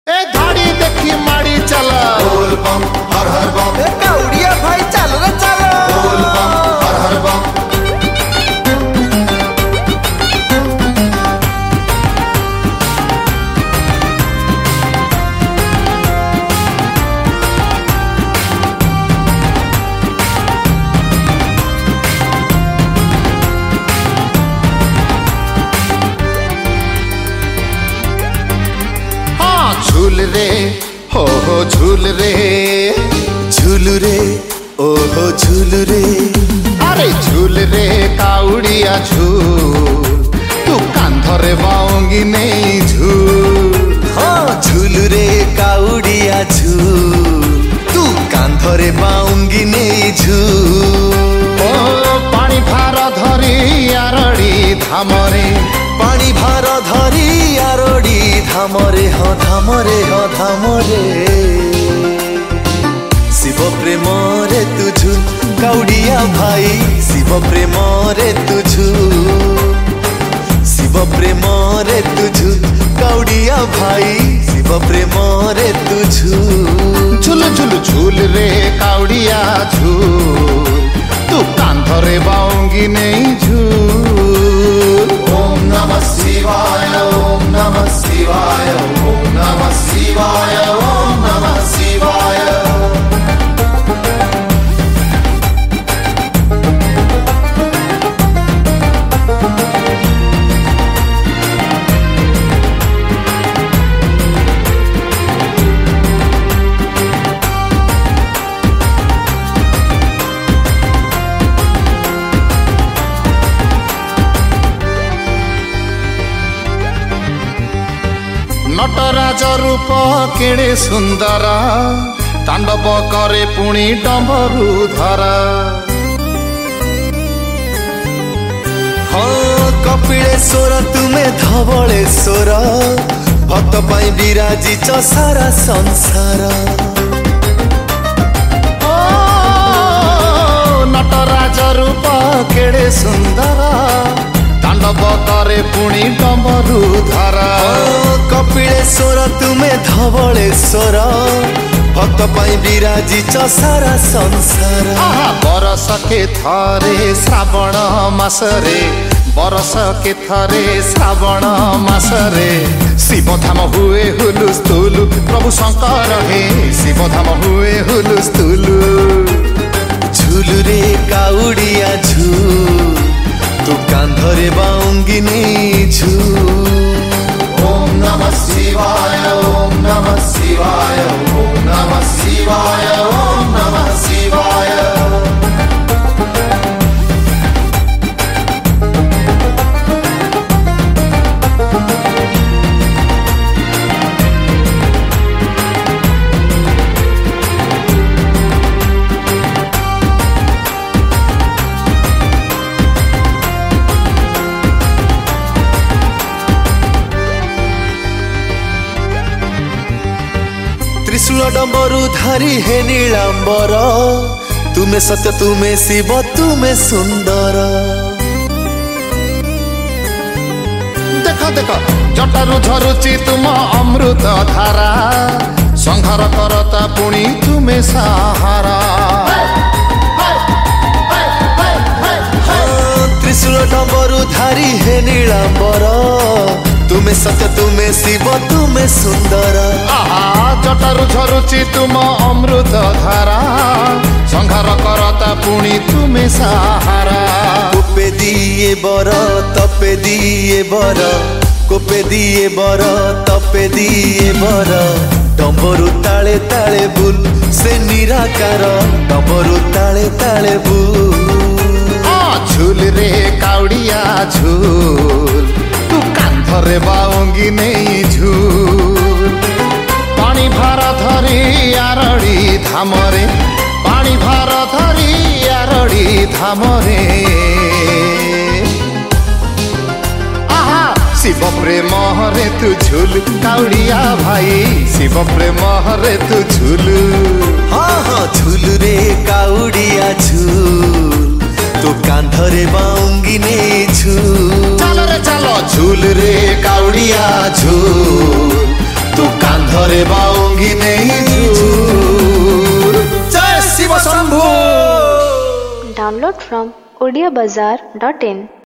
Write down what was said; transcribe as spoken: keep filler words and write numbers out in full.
ए धाड़ी देखी माड़ी चला बोल बम हर हर बम। ए काउड़िया भाई चल रे चल बोल बम हर हर बम। झूल रे हो हो झूल रे झूल रे ओ हो झूल रे अरे झूल रे काउड़िया झूल तू कांधरे बाऊंगी नहीं झूल हाँ झूल रे काउड़िया झूल तू कांधरे बाऊंगी नहीं झूल ओ पानी भार धरी आरड़ी धामरे पानी भार धरी आरड़ी धामरे हाँ धामरे हाँ धामरे शिव प्रेम रे तुझु काउड़िया भाई शिव प्रेम रे तुझु शिव प्रेम रे तुझु काउड़िया भाई शिव प्रेम रे तुझु झूल झूल झूल रे काउड़िया झूल तू कांधरे बाऊंगी नहीं झूल। ओम नमः शिवाय ओम नमः शिवाय ओम नमः शिवाय ओम नमः शिवाय। नटराज रूप केड़े सुंदर तांडव करे पुणी डंबरू धरा हाँ कपिलेश्वर तुमे धवलेश्वर भक्त पाई विराजिच सारा संसार ओ नटराज रूप केड़े सुंदर तांडव करे पुणी डंबरू धरा कपिलेश्वर तुमे धवलेश्वर भक्त पाई विराजिच सारा संसार आहा बरस के थरे श्रावण मासरे बरस के थरे श्रावण मासरे शिवधाम हुए हुलुस्तुलु प्रभु शंकर हे शिवधाम हुए हुलुस्तुलु। झूल रे काउड़िया झूल तू कांधरे बाऊंगी नहीं झूल। ओम नमः शिवाय ओम नमः शिवाय ओम नमः शिवाय ओम नमः शिवाय। त्रिशूल डम्बरु धारी हे नीलांबर तुमे सत्य तुमे शिव तुमे सुंदर देख देख जटारु झरुची तुम अमृत धारा संहार करता पुणी तुमे सहारा। त्रिशूल डम्बरु धारी हे नीलांबर तुमे सत्य तुमे शिव तुमे सुंदर आहा जटारु झरुची तुम अमृत धारा संहार करता पुणी तुमे सहारा। कोपे दिए बर तपे दिए बर कोपे दिए बर तपे दिए बर डम्बरु ताले ताले बुल से निराकार डम्बरु ताले ताले बुल। झूल रे काउड़िया झूल तू कांधरे बाऊंगी नहीं झूल पानी भार धरी आरड़ी धामरे पानी भार धरी आरड़ी धामरे आहा शिव प्रेम रे तू झूल काउड़िया भाई शिव प्रेम रे तू झूल। हाँ हाँ झूल रे काउड़िया झूल तू कांधरे बाऊंगी नहीं झूल। चलो रे चलो झूल रे काउड़िया झूल तू कांध କାନ୍ଧରେ ବାଉଙ୍ଗି ନେଇଛୁ ଜୟ Shiva Shambhu. Download from odia bazaar dot in